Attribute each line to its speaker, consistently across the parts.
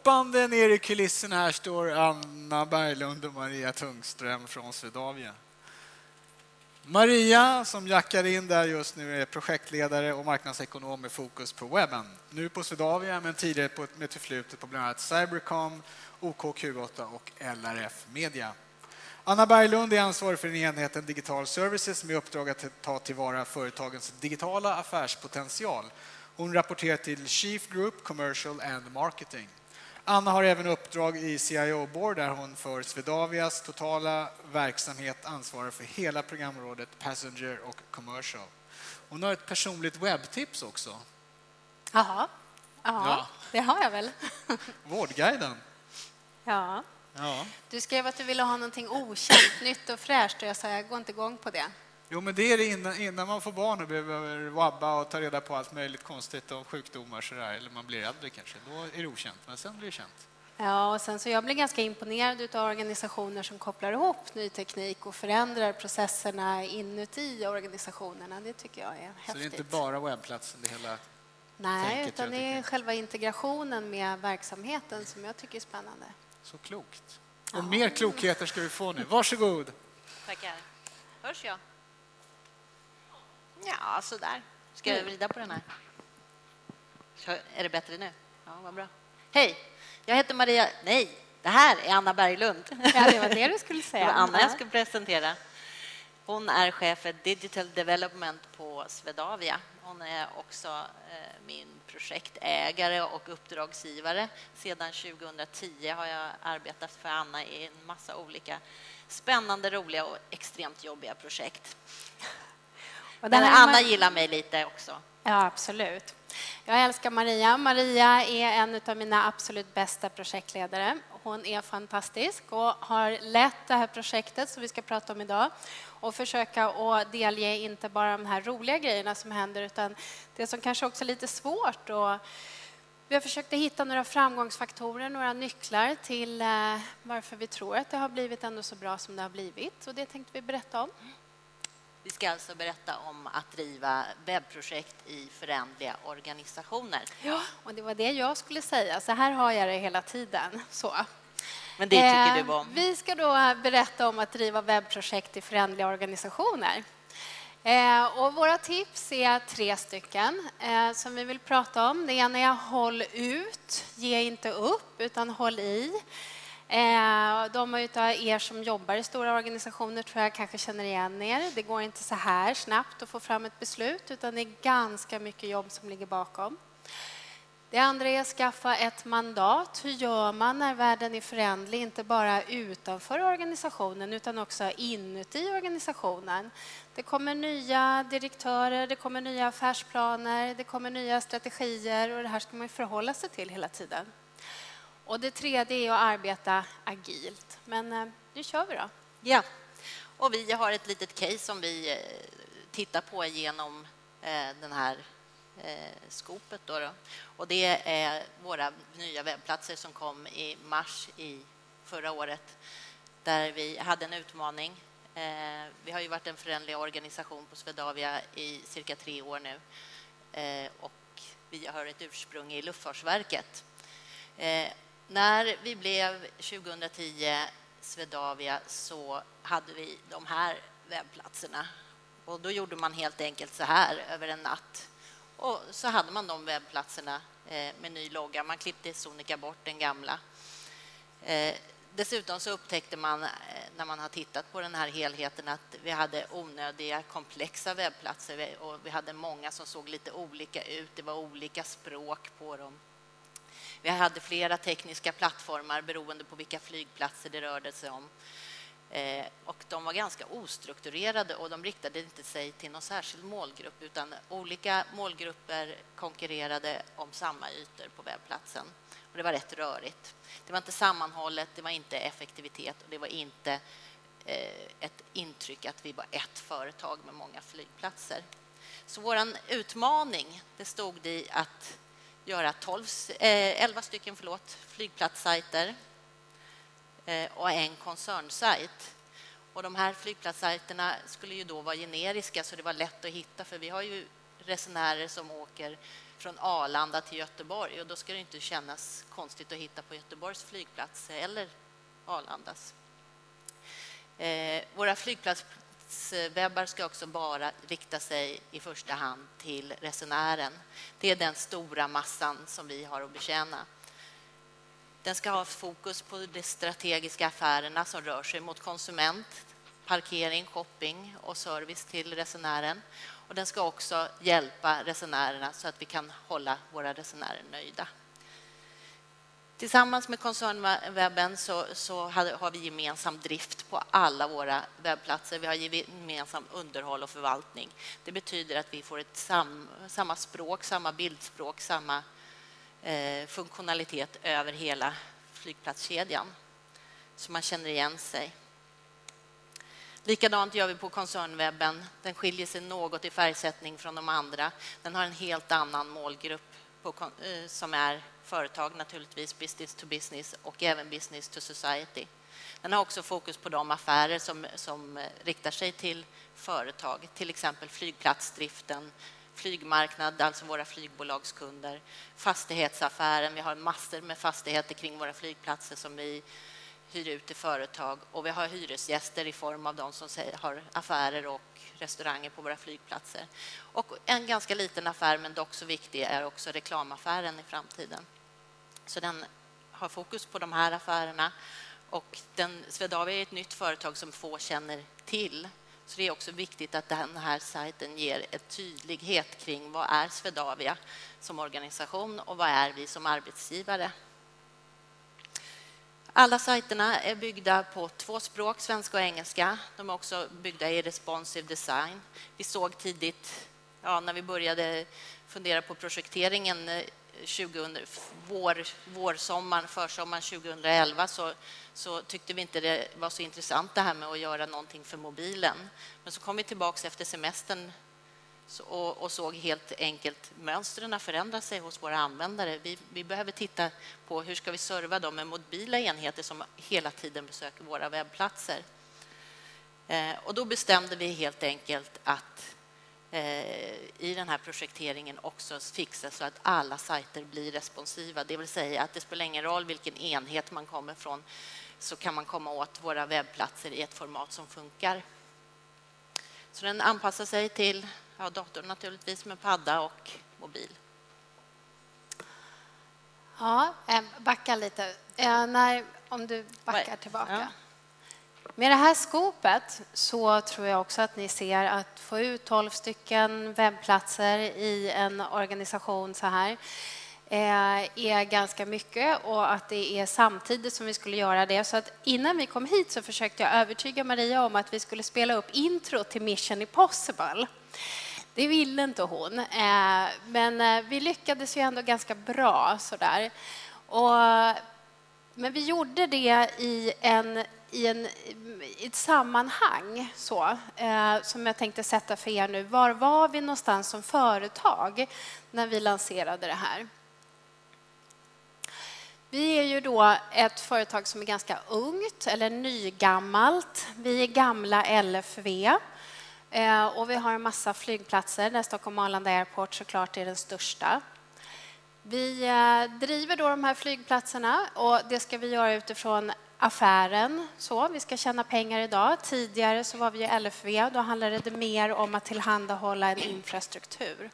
Speaker 1: Löpande ner i kulissen här står Anna Berglund och Maria Tungström från Swedavia. Maria, som jackar in där just nu, är projektledare och marknadsekonom med fokus på webben. Nu på Swedavia, men tidigare med förflutet på bland annat Cybercom, OKQ8 och LRF Media. Anna Berglund är ansvarig för enheten Digital Services med uppdrag att ta tillvara företagens digitala affärspotential. Hon rapporterar till Chief Group Commercial and Marketing. Anna har även uppdrag i CIO Board där hon för Swedavias totala verksamhet ansvarar för hela programområdet Passenger och Commercial. Hon har ett personligt webbtips också.
Speaker 2: Jaha, ja. Det har jag väl.
Speaker 1: Vårdguiden.
Speaker 2: Ja.
Speaker 1: Ja.
Speaker 2: Du skrev att du ville ha någonting okänt, nytt och fräscht och jag sa jag går inte igång på det.
Speaker 1: Jo, men det är det innan man får barn och behöver vabba och ta reda på allt möjligt konstigt och sjukdomar sådär, eller man blir äldre kanske. Då är det okänt, men sen blir det känt.
Speaker 2: Ja, och sen så jag blir ganska imponerad av organisationer som kopplar ihop ny teknik och förändrar processerna inuti organisationerna. Det tycker jag är häftigt.
Speaker 1: Så det är inte bara webbplatsen, det hela.
Speaker 2: Nej, utan det är själva integrationen med verksamheten som jag tycker är spännande.
Speaker 1: Så klokt. Och mer klokheter ska vi få nu. Varsågod.
Speaker 3: Tackar. Hörs jag? Ja, så där. Ska jag vrida på den här? Är det bättre nu? Ja, vad bra. Hej, jag heter Maria. Nej, det här är Anna Berglund.
Speaker 2: Ja, det var det du skulle säga.
Speaker 3: Det var Anna jag skulle presentera. Hon är chef för Digital Development på Swedavia. Hon är också min projektägare och uppdragsgivare. Sedan 2010 har jag arbetat för Anna i en massa olika spännande, roliga och extremt jobbiga projekt. Och Anna gillar mig lite också.
Speaker 2: Ja, absolut. Jag älskar Maria. Maria är en av mina absolut bästa projektledare. Hon är fantastisk och har lett det här projektet som vi ska prata om idag och försöka att delge inte bara de här roliga grejerna som händer utan det som kanske också är lite svårt. Och vi har försökt att hitta några framgångsfaktorer, några nycklar till varför vi tror att det har blivit ändå så bra som det har blivit. Och det tänkte vi berätta om.
Speaker 3: Vi ska alltså berätta om att driva webbprojekt i förändliga organisationer.
Speaker 2: Ja, och det var det jag skulle säga. Så här har jag det hela tiden. Så.
Speaker 3: Men det tycker du om?
Speaker 2: Vi ska då berätta om att driva webbprojekt i förändliga organisationer. Och våra tips är 3 stycken som vi vill prata om. Det ena är håll ut, ge inte upp utan håll i. De av er som jobbar i stora organisationer tror jag kanske känner igen er. Det går inte så här snabbt att få fram ett beslut utan det är ganska mycket jobb som ligger bakom. Det andra är att skaffa ett mandat. Hur gör man när världen är förändlig? Inte bara utanför organisationen utan också inuti organisationen. Det kommer nya direktörer, det kommer nya affärsplaner, det kommer nya strategier och det här ska man förhålla sig till hela tiden. Och det tredje är att arbeta agilt. Men nu kör vi då.
Speaker 3: Ja, och vi har ett litet case som vi tittar på genom den här skopet då. Och det är våra nya webbplatser som kom i mars i förra året där vi hade en utmaning. Vi har ju varit en förändlig organisation på Swedavia i cirka 3 år nu och vi har ett ursprung i Luftfartsverket. När vi blev 2010 Swedavia så hade vi de här webbplatserna och då gjorde man helt enkelt så här över en natt. Och så hade man de webbplatserna med ny logga. Man klippte sonika bort den gamla. Dessutom så upptäckte man när man har tittat på den här helheten att vi hade onödiga komplexa webbplatser och vi hade många som såg lite olika ut. Det var olika språk på dem. Vi hade flera tekniska plattformar beroende på vilka flygplatser det rörde sig om. Och de var ganska ostrukturerade och de riktade inte sig till någon särskild målgrupp utan olika målgrupper konkurrerade om samma ytor på webbplatsen. Och det var rätt rörigt. Det var inte sammanhållet, det var inte effektivitet och det var inte ett intryck att vi var ett företag med många flygplatser. Så våran utmaning det stod i att göra 11 stycken flygplatssajter och en koncernsajt. Och de här flygplatssajterna skulle ju då vara generiska så det var lätt att hitta för vi har ju resenärer som åker från Arlanda till Göteborg, och då ska det inte kännas konstigt att hitta på Göteborgs flygplats eller Arlandas. Våra flygplatswebbar ska också bara rikta sig i första hand till resenären. Det är den stora massan som vi har att betjäna. Den ska ha fokus på de strategiska affärerna som rör sig mot konsument, parkering, shopping och service till resenären. Och den ska också hjälpa resenärerna så att vi kan hålla våra resenärer nöjda. Tillsammans med koncernwebben så har vi gemensam drift på alla våra webbplatser. Vi har gemensam underhåll och förvaltning. Det betyder att vi får samma språk, samma bildspråk, samma funktionalitet över hela flygplatskedjan. Så man känner igen sig. Likadant gör vi på koncernwebben. Den skiljer sig något i färgsättning från de andra. Den har en helt annan målgrupp som är företag naturligtvis, business to business och även business to society. Den har också fokus på de affärer som riktar sig till företag, till exempel flygplatsdriften, flygmarknad, alltså våra flygbolagskunder, fastighetsaffären. Vi har massor med fastigheter kring våra flygplatser som vi hyr ut till företag, och vi har hyresgäster i form av de som har affärer och restauranger på våra flygplatser. Och en ganska liten affär, men dock så viktig, är också reklamaffären i framtiden. Så den har fokus på de här affärerna, och Swedavia är ett nytt företag som få känner till. Så det är också viktigt att den här sajten ger en tydlighet kring vad är Swedavia som organisation och vad är vi som arbetsgivare. Alla sajterna är byggda på 2 språk, svenska och engelska. De är också byggda i responsive design. Vi såg tidigt, när vi började fundera på projekteringen försommaren 2011, så tyckte vi inte det var så intressant det här med att göra någonting för mobilen. Men så kom vi tillbaka efter semestern och såg helt enkelt mönstren förändra sig hos våra användare. Vi behöver titta på hur ska vi serva dem med mobila enheter som hela tiden besöker våra webbplatser. Och då bestämde vi helt enkelt att i den här projekteringen också fixa så att alla sajter blir responsiva. Det vill säga att det spelar ingen roll vilken enhet man kommer från, så kan man komma åt våra webbplatser i ett format som funkar. Så den anpassar sig till datorn naturligtvis, med padda och mobil.
Speaker 2: Ja, backa lite. Om du backar tillbaka.
Speaker 3: Ja.
Speaker 2: Med det här skopet så tror jag också att ni ser att få ut 12 stycken webbplatser i en organisation så här är ganska mycket, och att det är samtidigt som vi skulle göra det. Så att innan vi kom hit så försökte jag övertyga Maria om att vi skulle spela upp intro till Mission Impossible. Det ville inte hon, men vi lyckades ju ändå ganska bra sådär. Men vi gjorde det i ett sammanhang som jag tänkte sätta för er nu. Var var vi någonstans som företag när vi lanserade det här? Vi är ju då ett företag som är ganska ungt eller nygammalt. Vi är gamla LFV. Och vi har en massa flygplatser där Stockholm Arlanda Airport såklart är den största. Vi driver då de här flygplatserna, och det ska vi göra utifrån affären. Vi ska tjäna pengar idag. Tidigare så var vi i LFV, då handlade det mer om att tillhandahålla en infrastruktur.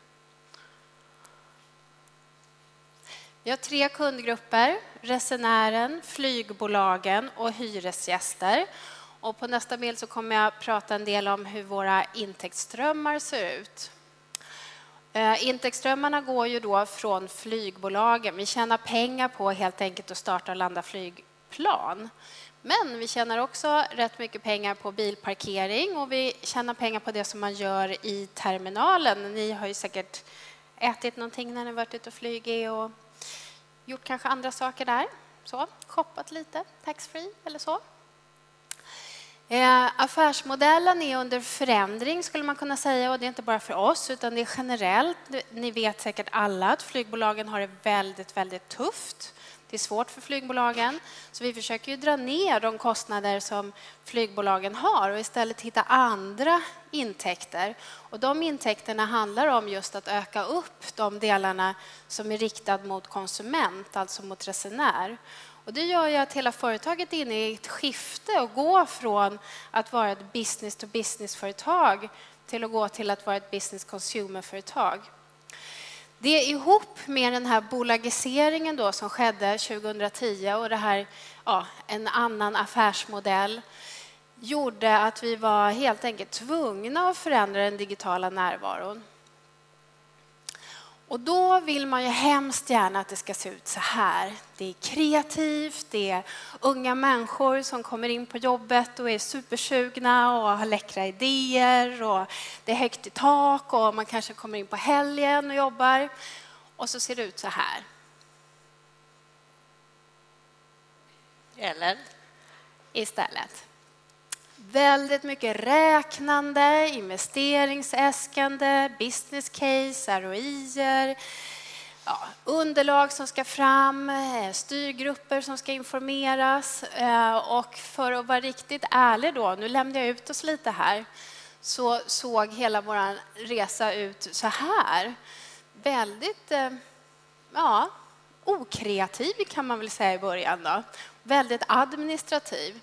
Speaker 2: Vi har 3 kundgrupper: resenären, flygbolagen och hyresgäster. Och på nästa bild så kommer jag prata en del om hur våra intäktsströmmar ser ut. Intäktsströmmarna går ju då från flygbolagen. Vi tjänar pengar på helt enkelt att starta och landa flygplan. Men vi tjänar också rätt mycket pengar på bilparkering, och vi tjänar pengar på det som man gör i terminalen. Ni har ju säkert ätit någonting när ni varit ute och flugit och gjort kanske andra saker där. Shoppat lite, taxfree eller så. Affärsmodellen är under förändring skulle man kunna säga, och det är inte bara för oss utan det är generellt. Ni vet säkert alla att flygbolagen har det väldigt, väldigt tufft. Det bli svårt för flygbolagen. Så vi försöker ju dra ner de kostnader som flygbolagen har och istället hitta andra intäkter. Och de intäkterna handlar om just att öka upp de delarna som är riktad mot konsument, alltså mot resenär. Och det gör ju att hela företaget är inne i ett skifte och går från att vara ett business-to-business-företag till att gå till att vara ett business-consumer-företag. Det ihop med den här bolagiseringen då som skedde 2010 och det här, en annan affärsmodell gjorde att vi var helt enkelt tvungna att förändra den digitala närvaron. Och då vill man ju hemskt gärna att det ska se ut så här. Det är kreativt, det är unga människor som kommer in på jobbet och är supersugna och har läckra idéer och det är högt i tak och man kanske kommer in på helgen och jobbar. Och så ser det ut så här.
Speaker 3: Eller?
Speaker 2: Istället. Väldigt mycket räknande, investeringsäskande, business case, ROI:er, underlag som ska fram, styrgrupper som ska informeras. Och för att vara riktigt ärlig då, nu lämnar jag ut oss lite här, så såg hela vår resa ut så här. Väldigt okreativ kan man väl säga i början då. Väldigt administrativ.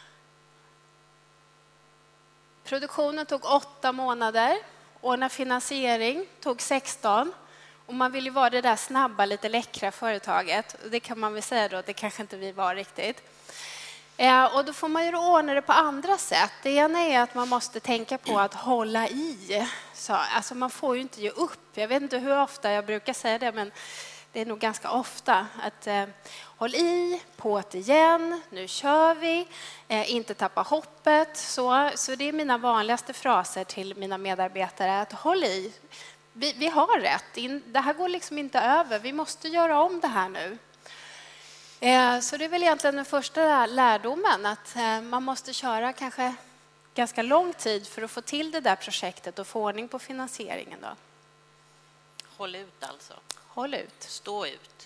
Speaker 2: Produktionen tog 8 månader, ordna finansiering tog 16 och man vill ju vara det där snabba, lite läckra företaget. Och det kan man väl säga då att det kanske inte vi var riktigt. Och då får man ju ordna det på andra sätt. Det ena är att man måste tänka på att hålla i. Så, alltså man får ju inte ge upp. Jag vet inte hur ofta jag brukar säga det, men det är nog ganska ofta att håll i, på det igen, nu kör vi, inte tappa hoppet. Så det är mina vanligaste fraser till mina medarbetare, att håll i. Vi har rätt, det här går liksom inte över, vi måste göra om det här nu. Så det är väl egentligen den första lärdomen, att man måste köra kanske ganska lång tid för att få till det där projektet och få ordning på finansieringen då.
Speaker 3: Håll ut alltså.
Speaker 2: Håll ut.
Speaker 3: Stå ut.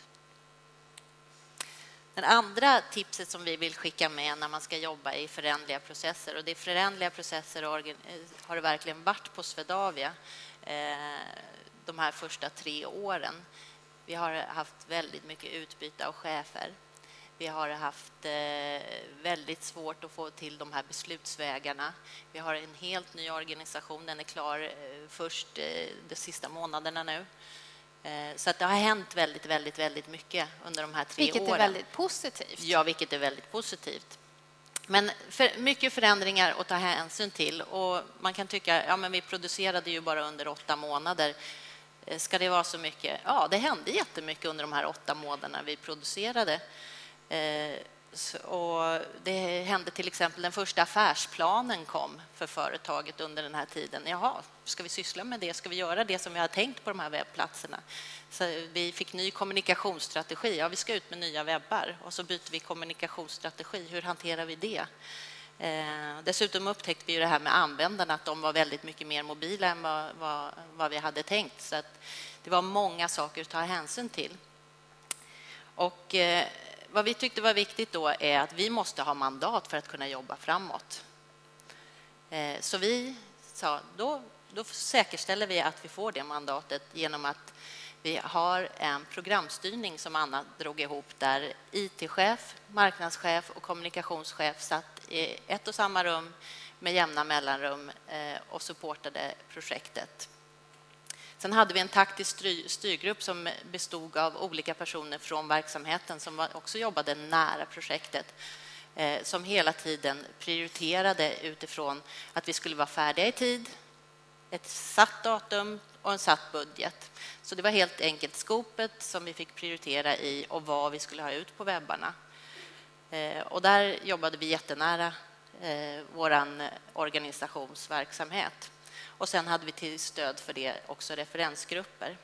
Speaker 3: Den andra tipset som vi vill skicka med när man ska jobba i föränderliga processer, och det är föränderliga processer har det verkligen varit på Swedavia de här första 3 åren. Vi har haft väldigt mycket utbyte av chefer. Vi har haft väldigt svårt att få till de här beslutsvägarna. Vi har en helt ny organisation, den är klar först de sista månaderna nu. Så att det har hänt väldigt mycket under de här 3 åren.
Speaker 2: Vilket är väldigt positivt.
Speaker 3: Ja, vilket är väldigt positivt. Men mycket förändringar att ta hänsyn till. Och man kan tycka, men vi producerade ju bara under 8 månader. Ska det vara så mycket? Ja, det hände jättemycket under de här 8 månaderna vi producerade. Och det hände till exempel, den första affärsplanen kom för företaget under den här tiden. Jaha, ska vi syssla med det? Ska vi göra det som vi har tänkt på de här webbplatserna? Så vi fick ny kommunikationsstrategi. Ja, vi ska ut med nya webbar. Och så byter vi kommunikationsstrategi. Hur hanterar vi det? Dessutom upptäckte vi ju det här med användarna, att de var väldigt mycket mer mobila än vad vi hade tänkt. Så att det var många saker att ta hänsyn till. Och vad vi tyckte var viktigt då är att vi måste ha mandat för att kunna jobba framåt. Så vi sa, då säkerställer vi att vi får det mandatet genom att vi har en programstyrning som Anna drog ihop, där IT-chef, marknadschef och kommunikationschef satt i ett och samma rum med jämna mellanrum och supportade projektet. Sen hade vi en taktisk styrgrupp som bestod av olika personer från verksamheten som också jobbade nära projektet, som hela tiden prioriterade utifrån att vi skulle vara färdiga i tid, ett satt datum och en satt budget. Så det var helt enkelt skopet som vi fick prioritera i och vad vi skulle ha ut på webbarna. Och där jobbade vi jättenära våran organisationsverksamhet. Och sen hade vi till stöd för det också referensgrupper.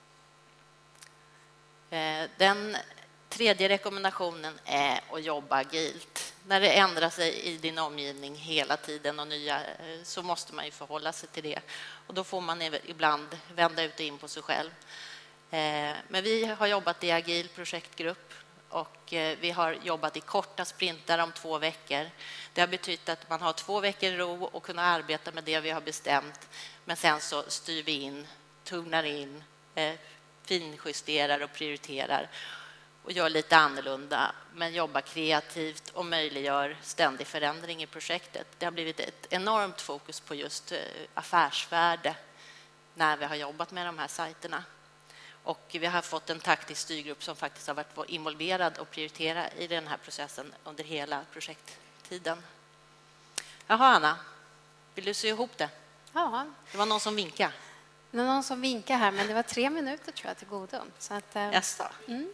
Speaker 3: Den tredje rekommendationen är att jobba agilt. När det ändrar sig i din omgivning hela tiden och nya, så måste man ju förhålla sig till det. Och då får man ibland vända ut och in på sig själv. Men vi har jobbat i agil projektgrupp och vi har jobbat i korta sprintar om 2 veckor. Det har betytt att man har 2 veckor ro och kunna arbeta med det vi har bestämt, men sen så styr vi in, tonar in, finjusterar och prioriterar och gör lite annorlunda, men jobbar kreativt och möjliggör ständig förändring i projektet. Det har blivit ett enormt fokus på just affärsvärde när vi har jobbat med de här sajterna. Och vi har fått en taktisk styrgrupp som faktiskt har varit involverad och prioriterat i den här processen under hela projekttiden. Jaha, Anna, vill du se ihop det?
Speaker 2: Ja.
Speaker 3: Det var någon som vinkade.
Speaker 2: Det var någon som vinkade här, men det var 3 minuter tror jag till godo. Så att,
Speaker 3: Jaså?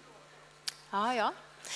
Speaker 2: Ja.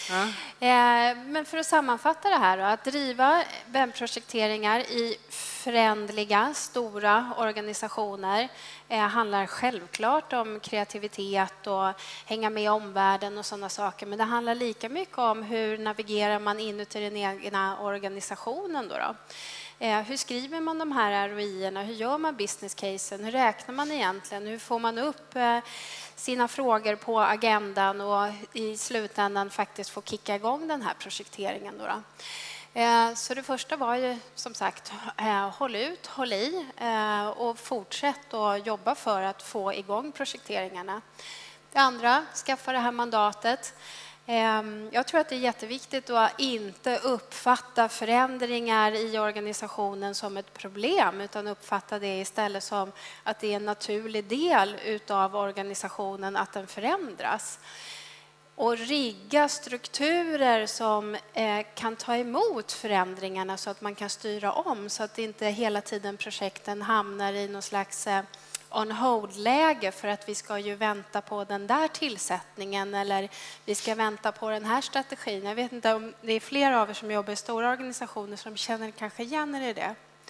Speaker 2: Men för att sammanfatta det här då, att driva webbprojekteringar i förändliga, stora organisationer handlar självklart om kreativitet och hänga med i omvärlden och sådana saker, men det handlar lika mycket om hur navigerar man inuti den egna organisationen då. Hur skriver man de här ROI-erna? Hur gör man business casen? Hur räknar man egentligen? Hur får man upp sina frågor på agendan och i slutändan faktiskt få kicka igång den här projekteringen då? Så det första var ju som sagt håll ut, håll i och fortsätt att jobba för att få igång projekteringarna. Det andra, skaffa det här mandatet. Jag tror att det är jätteviktigt att inte uppfatta förändringar i organisationen som ett problem, utan uppfatta det istället som att det är en naturlig del utav organisationen att den förändras. Och rigga strukturer som kan ta emot förändringarna så att man kan styra om, så att inte hela tiden projekten hamnar i någon slags on hold-läge för att vi ska ju vänta på den där tillsättningen eller vi ska vänta på den här strategin. Jag vet inte om det är flera av er som jobbar i stora organisationer som känner kanske igen er i det.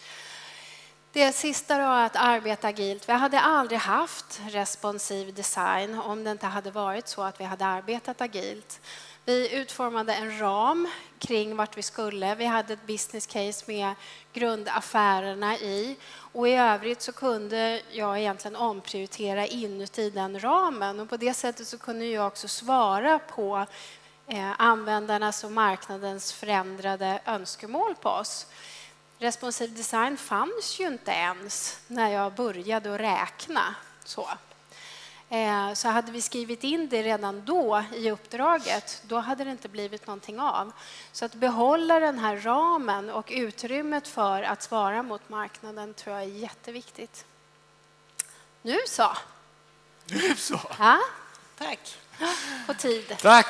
Speaker 2: Det sista då, att arbeta agilt. Vi hade aldrig haft responsiv design om det inte hade varit så att vi hade arbetat agilt. Vi utformade en ram kring vart vi skulle. Vi hade ett business case med grundaffärerna i. Och i övrigt så kunde jag egentligen omprioritera inuti den ramen. Och på det sättet så kunde jag också svara på användarnas och marknadens förändrade önskemål på oss. Responsiv design fanns ju inte ens när jag började att räkna så. Så hade vi skrivit in det redan då i uppdraget, då hade det inte blivit någonting av. Så att behålla den här ramen och utrymmet för att svara mot marknaden tror jag är jätteviktigt. Nu så. Ja.
Speaker 3: Tack.
Speaker 2: På tid.
Speaker 1: Tack.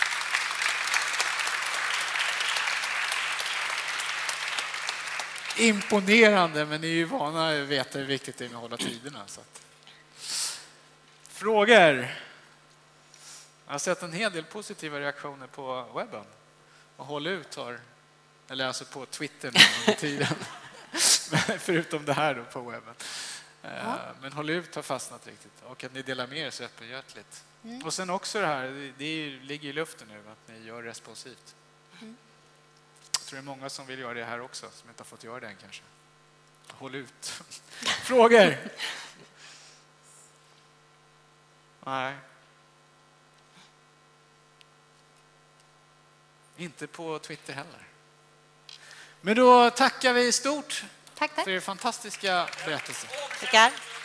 Speaker 1: Imponerande, men ni är ju vana att veta hur viktigt det är med att hålla tiderna. Så att. Frågor? Jag har sett en hel del positiva reaktioner på webben. Och håll ut har, eller alltså på Twitter under tiden. Förutom det här då på webben. Men håll ut har fastnat riktigt. Och att ni delar med er så öppenhjärtligt. Och sen också det här, det ligger i luften nu att ni gör responsivt. Jag tror det är många som vill göra det här också, som inte har fått göra det än kanske. Håll ut. Frågor? Nej. Inte på Twitter heller. Men då tackar vi stort
Speaker 2: Tack.
Speaker 1: för er fantastiska berättelse.
Speaker 3: Tackar.